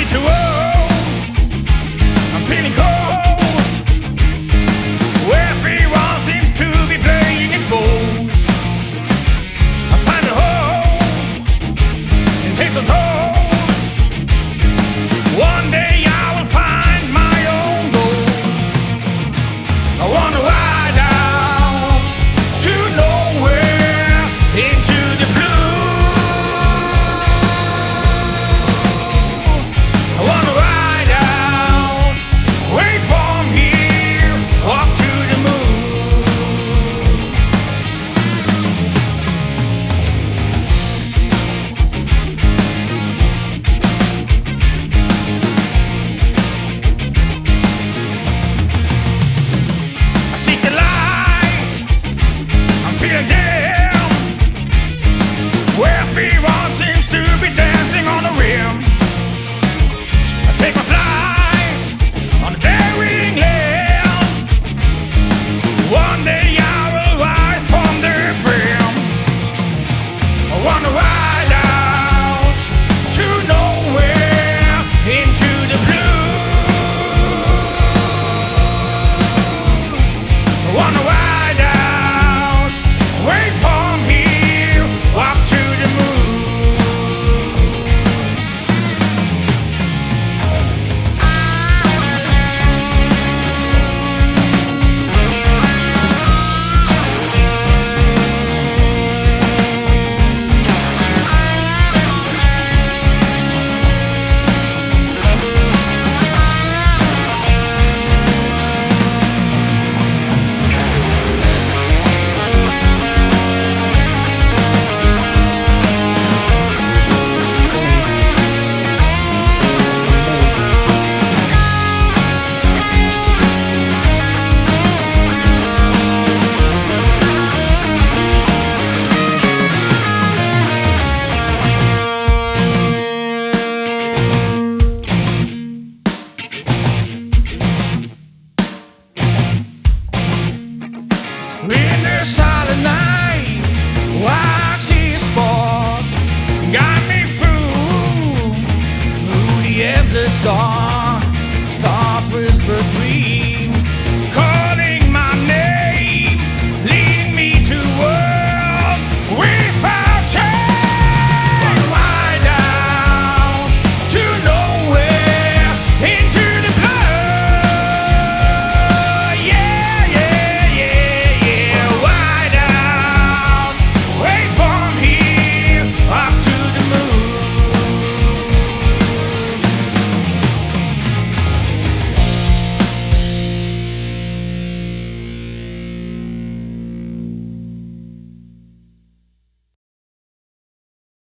need to roll. I'm feeling cold. Everyone seems to be playing it bold. I find a hole and take some toll. One day I will find my own goal. I wanna ride out to nowhere into the blue. I wanna ride out away from here up to the moon. I seek the light. I'm feeling down. Where fever